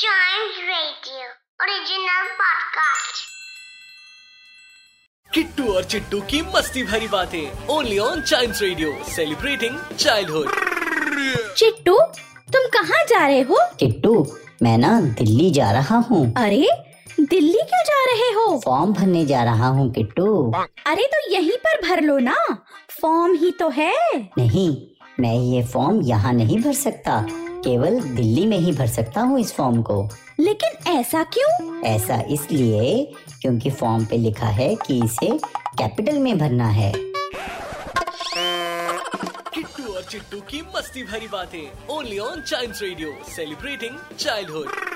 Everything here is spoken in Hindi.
Giant Radio original podcast. Kittu और चिट्टू की मस्ती भरी बातें only on Chimes radio celebrating childhood. Chittu, तुम कहाँ जा रहे हो? किट्टू, मैं ना दिल्ली जा रहा हूँ। अरे, दिल्ली क्यों जा रहे हो? फॉर्म भरने जा रहा हूँ किट्टू। अरे तो यहीं पर भर लो ना, फॉर्म ही तो है। नहीं, मैं ये फॉर्म यहाँ नहीं भर सकता, केवल दिल्ली में ही भर सकता हूँ इस फॉर्म को। लेकिन ऐसा क्यों? ऐसा इसलिए क्योंकि फॉर्म पे लिखा है कि इसे कैपिटल में भरना है। किट्टू और चिट्टू की मस्ती भरी बातें only on Chimes radio celebrating childhood.